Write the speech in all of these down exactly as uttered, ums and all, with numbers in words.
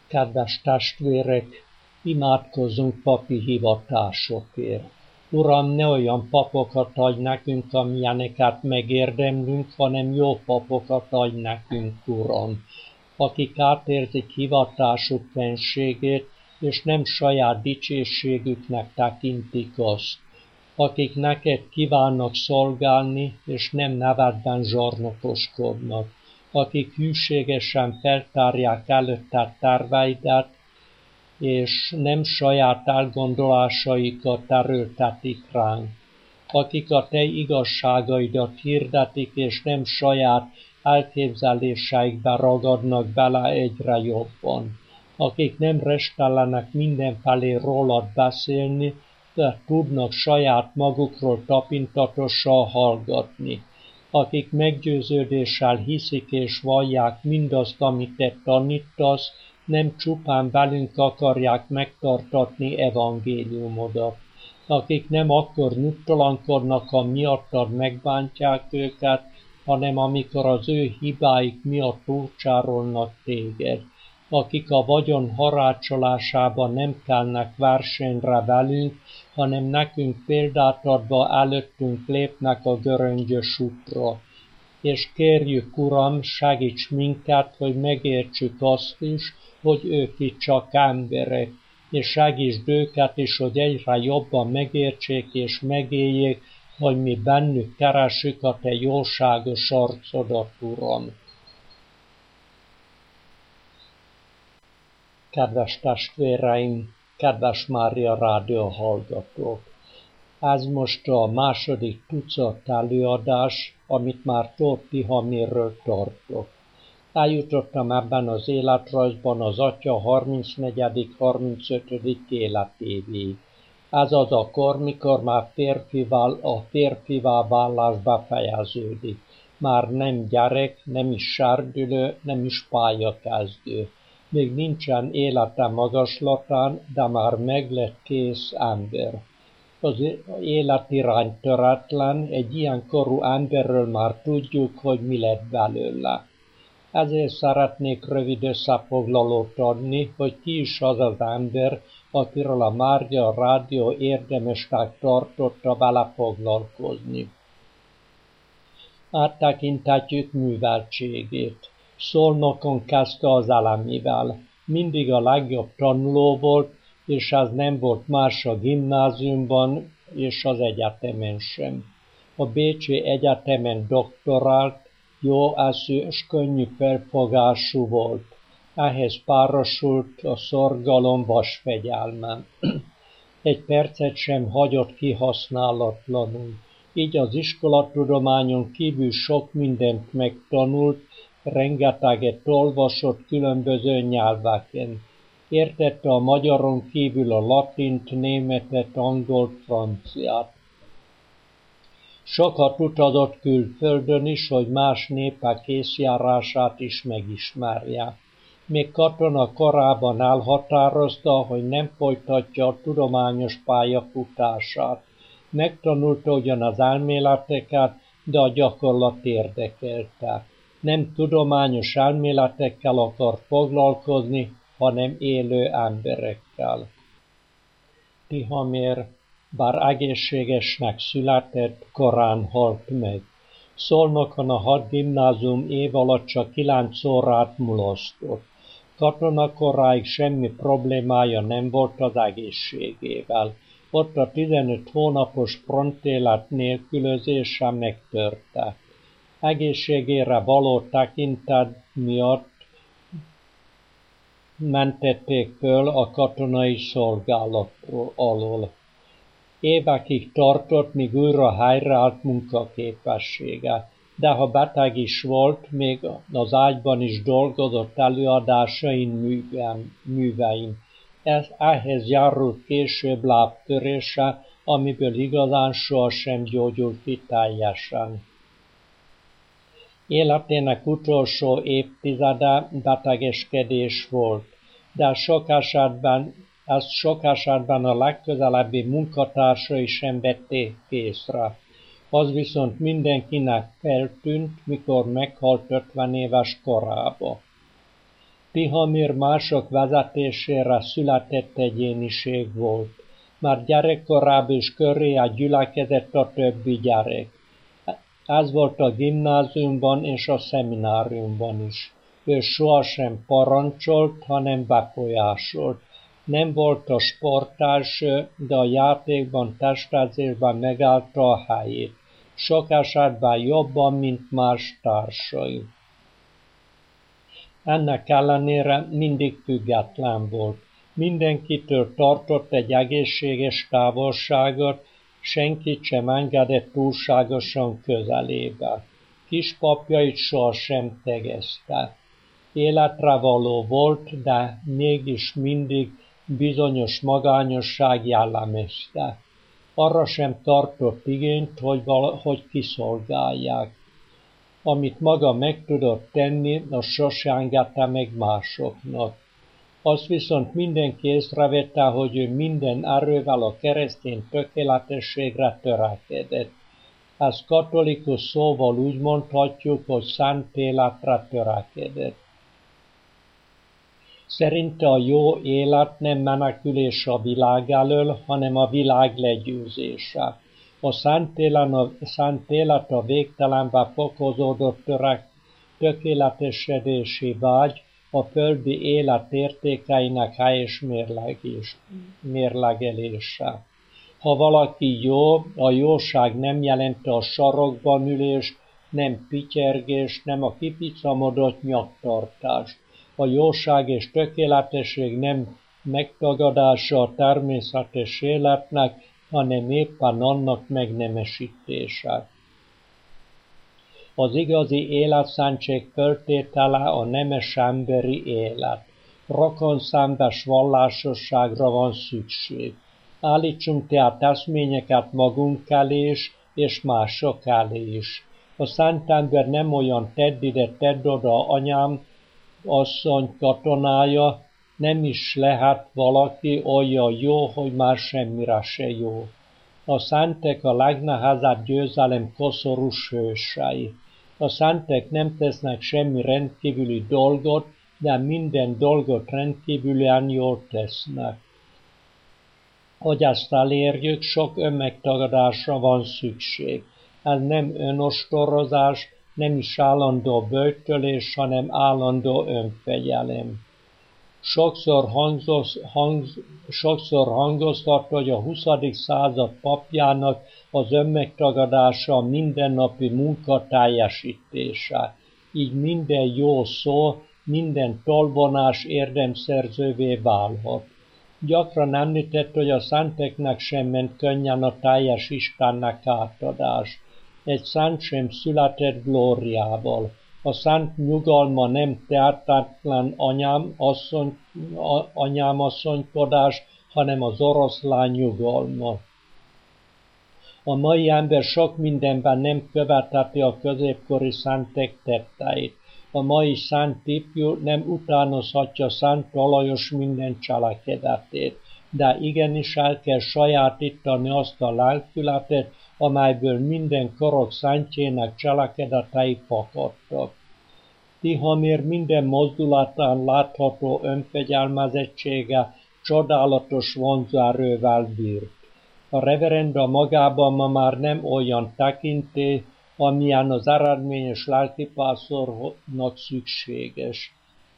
Kedves testvérek, imádkozzunk papi hivatásokért. Uram, ne olyan papokat adj nekünk, amilyeneket megérdemlünk, hanem jó papokat adj nekünk, Uram, akik átérzik hivatásuk fenségét, és nem saját dicsőségüknek tekintik azt, akik neked kívánnak szolgálni, és nem nevedben zsarnokoskodnak, akik hűségesen feltárják előtted terveidet, és nem saját elgondolásaikat erőltetik ránk, akik a te igazságaidat hirdetik, és nem saját elképzeléseikbe ragadnak bele egyre jobban, akik nem restellenek mindenfelé rólad beszélni, de tudnak saját magukról tapintatosan hallgatni, akik meggyőződéssel hiszik és vallják mindazt, amit te tanítasz, nem csupán velünk akarják megtartatni evangéliumodat, akik nem akkor nyugtalankodnak, ha miattad megbántják őket, hanem amikor az ő hibáik miatt túlcsárolnak téged, akik a vagyon harácsolásában nem kelnek versenyre velünk, hanem nekünk példát adva előttünk lépnek a göröngyös útra. És kérjük, Uram, segíts minket, hogy megértsük azt is, hogy ők itt csak emberek, és segítsd őket is, hogy egyre jobban megértsék és megéljék, hogy mi bennük keressük a te jóságos arcodat, Uram. Kedves testvéreim, kedves Mária Rádió hallgatók! Ez most a második tucat előadás, amit már Tóth Tihamirről tartok. Eljutottam ebben az életrajzban az atya harmincnegyedik harmincötödik életévéig. Ez az a kor, mikor már férfival, a férfivá válás befejeződik. Már nem gyerek, nem is serdülő, nem is pályakezdő. Még nincsen élete magaslatán, de már meglett kész ember. Az életirány töretlen, egy ilyen korú emberről már tudjuk, hogy mi lett belőle. Ezért szeretnék rövid összefoglalót adni, hogy ki is az az ember, akiről a Mária Rádió érdemesnek tartotta vele foglalkozni. Áttekintetjük műveltségét. Szolnokon kezdte az elemivel. Mindig a legjobb tanuló volt, és ez nem volt más a gimnáziumban és az egyetemen sem. A Bécsi Egyetemen doktorált, jó eszű és könnyű felfogású volt. Ehhez párosult a szorgalom vasfegyelme. Egy percet sem hagyott kihasználatlanul. Így az iskolatudományon kívül sok mindent megtanult, rengeteget olvasott különböző nyelveken. Értette a magyaron kívül a latint, németet, angolt, franciát. Sokat utazott külföldön is, hogy más népek észjárását is megismerje. Még katona korában elhatározta, hogy nem folytatja a tudományos pályafutását. Megtanulta ugyan az elméleteket, de a gyakorlat érdekelte. Nem tudományos elméletekkel akar foglalkozni, hanem élő emberekkel. Tihamir, bár egészségesnek született, korán halt meg. Szolnokon a hat gimnázium év alatt csak kilenc órát mulasztott. Katonakoráig semmi problémája nem volt az egészségével. Ott a tizenöt hónapos frontélet nélkülözése megtörte. Egészségére való tekintet miatt mentették föl a katonai szolgálatról alól. Évekig tartott, míg újra helyreállt munkaképessége, de ha beteg is volt, még az ágyban is dolgozott előadásain, művein. művein. Ez, ehhez járult később lábtörése, amiből igazán sohasem gyógyult ki teljesen. Életének utolsó évtizede betegeskedés volt, de sok esetben, ezt sok esetben a legközelebbi munkatársai sem vették észre. Az viszont mindenkinek feltűnt, mikor meghalt ötven éves korába. Tihamér mások vezetésére született egyéniség volt. Már gyerekkorában is köréjá gyülekezett a többi gyerek. Ez volt a gimnáziumban és a szemináriumban is. Ő sohasem parancsolt, hanem befolyásolt. Nem volt a sportelső, de a játékban, testedzésben megállta a helyét. Sok esetben jobban, mint más társai. Ennek ellenére mindig független volt. Mindenkitől tartott egy egészséges távolságot, senkit sem engedett túlságosan közelébe. Kispapjait sohasem tegezte. Életre való volt, de mégis mindig bizonyos magányosság jellemezte. Arra sem tartott igényt, hogy, valahogy kiszolgálják. Amit maga meg tudott tenni, azt sose engedte meg másoknak. Azt viszont mindenki észrevette, hogy ő minden erővel a keresztény tökéletességre törekedett. Ezt katolikus szóval úgy mondhatjuk, hogy szent életre törekedett. Szerinte a jó élet nem menekülés a világ elől, hanem a világ legyőzése. A szent élet a, szent élet a végtelenbe fokozódott törek, tökéletesedési vágy, a földi élet értékeinek helyes mérlegelése. Ha valaki jó, a jóság nem jelenti a sarokban ülést, nem pityergést, nem a kipicamodott nyaktartást. A jóság és tökéletesség nem megtagadása a természetes életnek, hanem éppen annak megnemesítése. Az igazi életszentség föltétele a nemes emberi élet. Rokonszembes vallásosságra van szükség. Állítsunk tehát eszményeket magunk elé is, és mások elé is. A szent ember nem olyan tedd ide, tedd oda, anyám, asszony katonája, nem is lehet valaki olyan jó, hogy már semmire se jó. A szentek a legnehezebb győzelem koszorús hősei. A szentek nem tesznek semmi rendkívüli dolgot, de minden dolgot rendkívülien jól tesznek. Hogy ezt elérjük, sok önmegtagadásra van szükség. Ez nem önostorozás, nem is állandó böjtölés, hanem állandó önfegyelem. Sokszor, hangzos, hangz, sokszor hangoztat, hogy a huszadik század papjának az önmegtagadása a mindennapi munka teljesítése. Így minden jó szó, minden tolvonás érdemszerzővé válhat. Gyakran említett, hogy a szenteknek sem ment könnyen a teljes Istennek átadás. Egy szent sem született glóriával. A szent nyugalma nem tehetetlen anyám, asszony, anyám asszonykodás, hanem az oroszlán nyugalma. A mai ember sok mindenben nem követheti a középkori szentek tetteit. A mai szent ifjú nem utánozhatja Szent Alajos minden cselekedetét, de igenis el kell sajátítani azt a lelkületet, amelyből minden korok szentjének cselekedetei fakadtak. Tihamér minden mozdulatán látható önfegyelmezettsége csodálatos vonzóerővel bírt. A reverenda magában ma már nem olyan tekintély, amilyen az eredményes lelkipásztornak szükséges.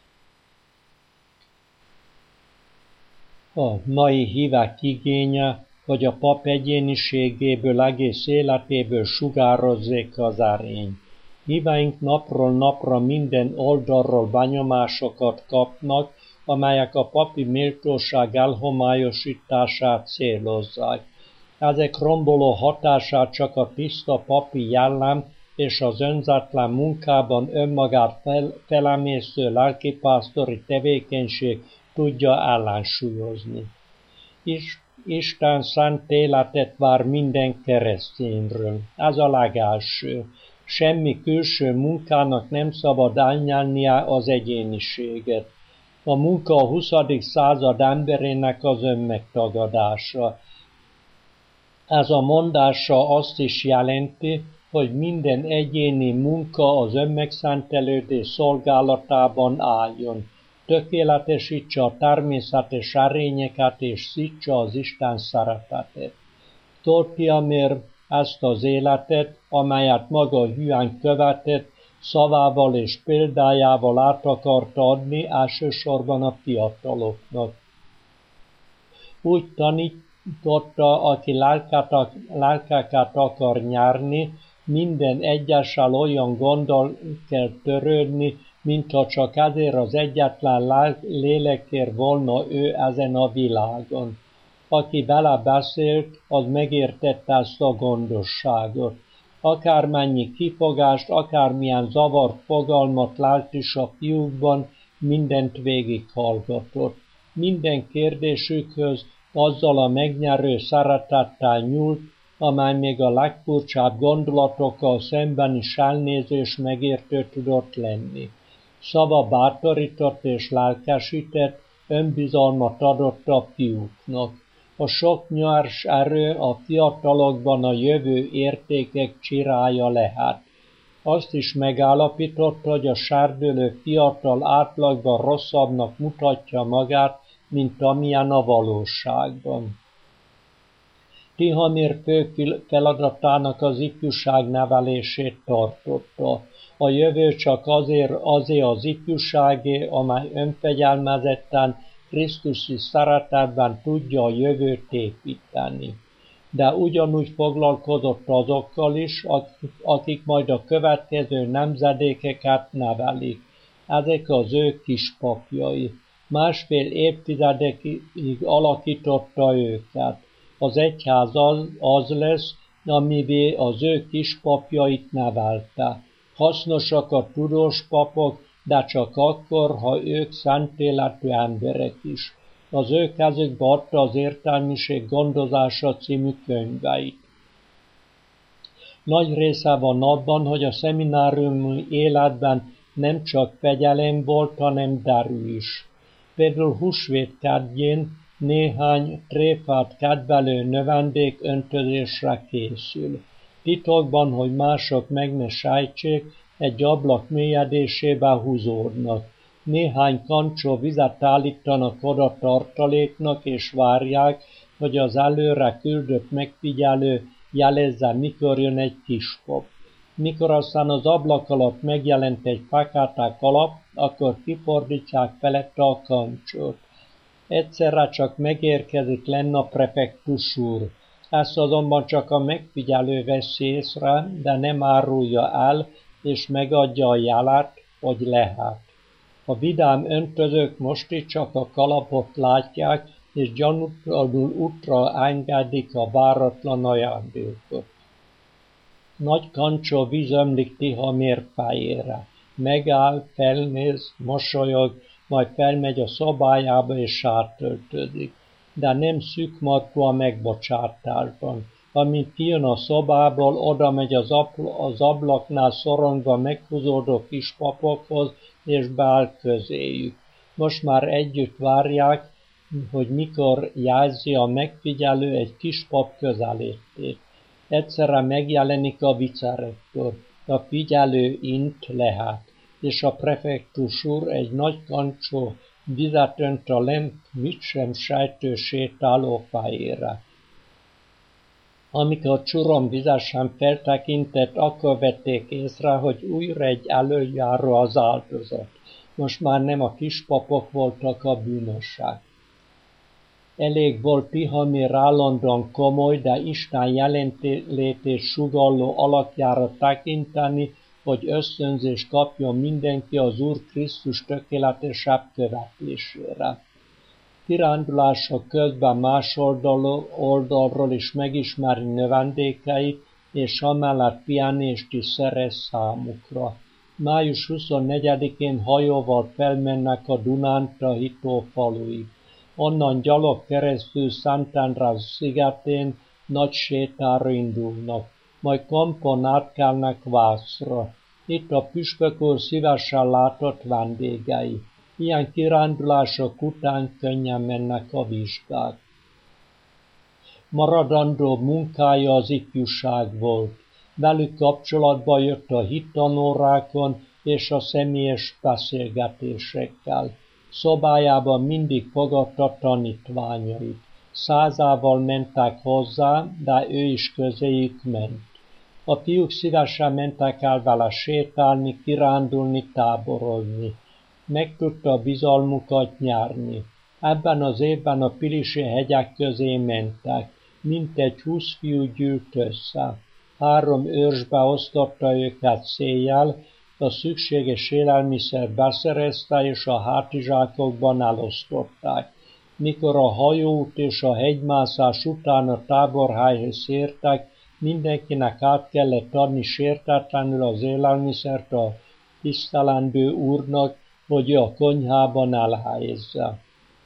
A mai hívek igénye, hogy a pap egyéniségéből, egész életéből sugározzék az erény. Híveink napról napra minden oldalról benyomásokat kapnak, amelyek a papi méltóság elhomályosítását célozzák. Ezek romboló hatását csak a tiszta papi jellem és az önzetlen munkában önmagát fel, felemésző lelkipásztori tevékenység tudja ellensúlyozni. Is, Isten szent életet vár minden keresztényről. Ez a legelső. Semmi külső munkának nem szabad elnyelnie az egyéniséget. A munka a huszadik század emberének az önmegtagadása. Ez a mondása azt is jelenti, hogy minden egyéni munka az önmegszentelődés szolgálatában álljon. tökéletesítse a természetes erényeket és szítsa az Isten szeretetét. Tortiamér ezt az életet, amelyet maga hűen követett, szavával és példájával át akarta adni elsősorban a fiataloknak. Úgy tanította, aki lelkeket akar nyerni, minden egyessel olyan gondol kell törődni, mintha csak ezért az egyetlen lélekért volna ő ezen a világon. Aki vele beszélt, az megértette ezt a gondosságot. Akármennyi kifogást, akármilyen zavart fogalmat lát is a fiúkban, mindent végighallgatott. Minden kérdésükhöz azzal a megnyerő szeretettel nyúlt, amely még a legfurcsább gondolatokkal szemben is elnéző és megértő tudott lenni. Szava bátorított és lelkesített, önbizalmat adott a fiúknak. A sok nyers erő a fiatalokban a jövő értékek csirája lehet. Azt is megállapította, hogy a serdülő fiatal átlagban rosszabbnak mutatja magát, mint amilyen a valóságban. Tihamér fő feladatának az ifjúság nevelését tartotta. A jövő csak azért, azért az ifjúságé, amely önfegyelmezetten, Krisztusi szeretetben tudja a jövőt építeni. De ugyanúgy foglalkozott azokkal is, akik majd a következő nemzedékeket nevelik. Ezek az ő kispapjai. Másfél évtizedekig alakította őket. Az egyház az, az lesz, amivé az ő kispapjait nevelte. Hasznosak a tudós papok, de csak akkor, ha ők szent életű emberek is. Az ő kezükbe adta az Értelmiség gondozása című könyveit. Nagy része van abban, hogy a szemináriumi életben nem csak fegyelem volt, hanem derű is. Például húsvét kedjén néhány tréfát kedvelő növendék öntözésre készül. Titokban, hogy mások meg ne sejtsék, egy ablak mélyedésébe húzódnak. Néhány kancsó vizet állítanak oda tartaléknak, és várják, hogy az előre küldött megfigyelő jelezze, mikor jön egy kispap. Mikor aztán az ablak alatt megjelent egy fekete kalap, akkor kifordítják felette a kancsót. Egyszerre csak megérkezik lenne a prefektus úr. Ezt azonban csak a megfigyelő veszi észre, de nem árulja el, és megadja a jelet, hogy lehet. A vidám öntözők most is csak a kalapot látják, és gyanútlanul útra engedik a váratlan ajándékot. Nagy kancsó víz ömlik Tihamér fejére. Megáll, felnéz, mosolyog, majd felmegy a szobájába és sártöltözik. De nem szűkmarkú a megbocsátásban. Amint kijön a szobából, oda megy az, az ablaknál szorongva meghúzódó kispapokhoz, és beáll közéjük. Most már együtt várják, hogy mikor jelzi a megfigyelő egy kispap közelétét. Egyszerre megjelenik a vicerektor, a figyelő int lehet, és a prefektus úr egy nagy kancsó vizet önt a lent mit sem sejtő sétáló fejére. Amikor Csurom vizesen feltekintett, akkor vették észre, hogy újra egy előjáró az áldozat. Most már nem a kispapok voltak a bűnösek. Elég volt Tihamér állandóan komoly, de Isten jelenlétét sugalló alakjára tekinteni, hogy ösztönzést kapjon mindenki az Úr Krisztus tökéletesebb követésére. Kirándulások közben más oldalról, oldalról is megismeri növendékeit, és amellett pihenést is szerez számukra. május huszonnegyedikén hajóval felmennek a Dunántahitó faluig. Onnan gyalog keresztül Szentendrás szigetén nagy sétára indulnak, majd Kampon átkelnek Vászra. Itt a püspök úr szívesen látott vendégei. Ilyen kirándulások után könnyen mennek a vizsgák. Maradandó munkája az ifjúság volt. Velük kapcsolatba jött a hittanórákon és a személyes beszélgetésekkel. Szobájában mindig fogadta tanítványait. Százával mentek hozzá, de ő is közéjük ment. A fiúk szívesen mentek el vele sétálni, kirándulni, táborozni. Meg tudta bizalmukat nyerni. Ebben az évben a pilisi hegyek közé mentek. Mintegy húsz fiú gyűlt össze. Három őrsbe osztotta őket széjjel, a szükséges élelmiszer beszerezte, és a hátizsákokban elosztották. Mikor a hajóút és a hegymászás után a táborhelyhez értek, mindenkinek át kellett adni sértetlenül az élelmiszert a tisztelendő úrnak, hogy a konyhában elhelyezze.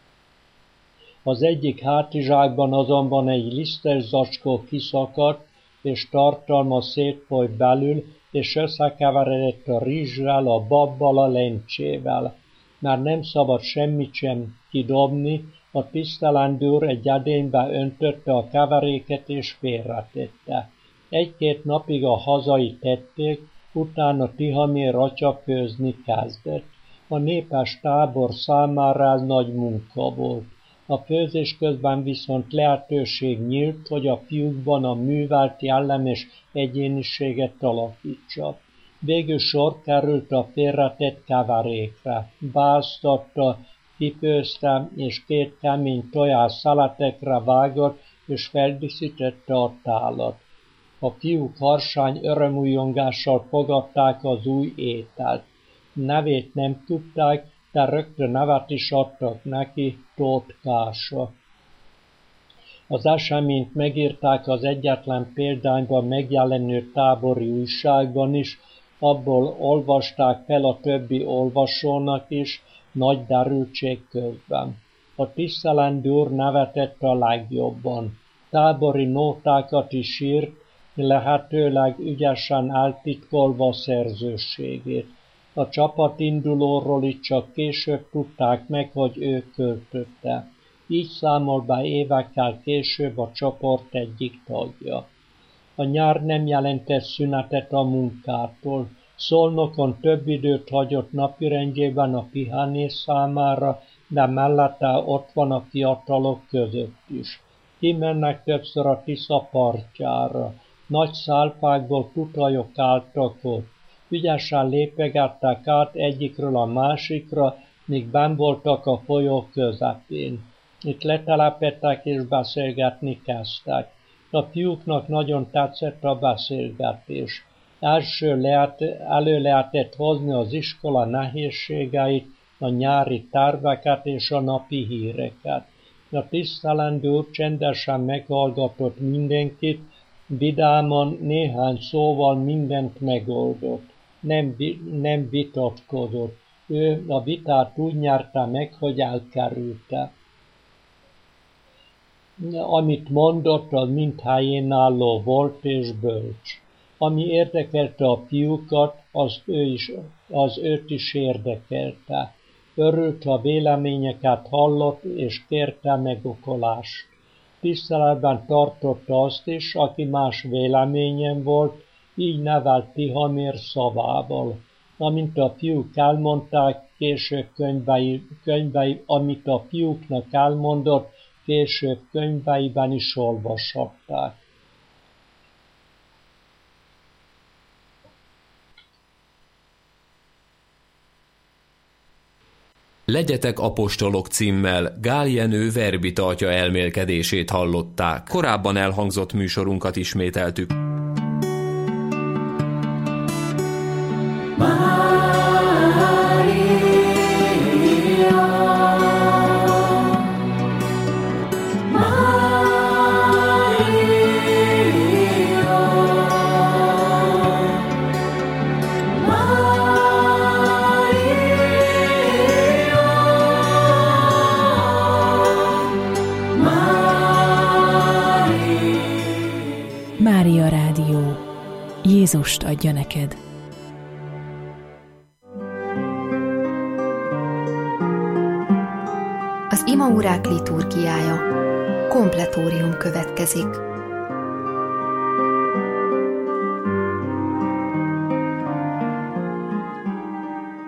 Az egyik hátizsákban azonban egy lisztes zacskó kiszakadt, és tartalma szétfolyt belül, és összekeveredett a rizssel, a babbal, a lencsével. Már nem szabad semmit sem kidobni, a tisztelendő úr egy edénybe öntötte a keveréket és félretette. Egy-két napig a hazai tették, utána Tihamér atya főzni kezdett. A népes tábor számára ez nagy munka volt. A főzés közben viszont lehetőség nyílt, hogy a fiúkban a művelt jellemes egyéniséget alakítsa. Végül sor került a félretett keverékre. Beáztatta, kifőzte, és két kemény tojás szeletekre vágott, és feldíszítette a tálat. A fiúk harsány örömújongással fogadták az új ételt. Nevét nem tudták, de rögtön nevet is adtak neki, Tóth Kása. Az eseményt megírták az egyetlen példányban megjelenő tábori újságban is, abból olvasták fel a többi olvasónak is, nagy derültség közben. A tisztelendő úr nevetett a legjobban. Tábori nótákat is írt, lehetőleg ügyesen eltitkolva szerzőségét. A csapatindulóról itt csak később tudták meg, hogy ő költötte. Így számol be évekkel később a csoport egyik tagja. A nyár nem jelentett szünetet a munkától. Szolnokon több időt hagyott napirendjében a pihenés számára, de mellette ott van a fiatalok között is. Kimennek többször a Tisza partjára. Nagy szálfákból tutajok álltak ott. Ügyesen lépegettek át egyikről a másikra, míg benn voltak a folyó közepén. Itt letelepedtek és beszélgetni kezdtek. A fiúknak nagyon tetszett a beszélgetés. Első lehet, elő lehetett hozni az iskola nehézségeit, a nyári terveket és a napi híreket. A tisztelendő úr csendesen meghallgatott mindenkit, vidáman néhány szóval mindent megoldott. Nem, nem vitatkozott. Ő a vitát úgy nyerte meg, hogy elkerülte. Amit mondott, az mind helyén álló volt és bölcs. Ami érdekelte a fiúkat, az, ő is, az őt is érdekelte. Örült, ha véleményeket hallott, és kérte megokolást. Tiszteletben tartotta azt is, aki más véleményen volt, így nevelt Tihamér szavával. Amint a fiúk elmondták, később könyvei, könyvei, amit a fiúknak elmondott, később könyveiben is olvashatták. Legyetek apostolok címmel Gál Jenő verbita atya elmélkedését hallották. Korábban elhangzott műsorunkat ismételtük. Mária Rádió. Jézust adja neked. Az imaórák liturgiája. Kompletórium következik.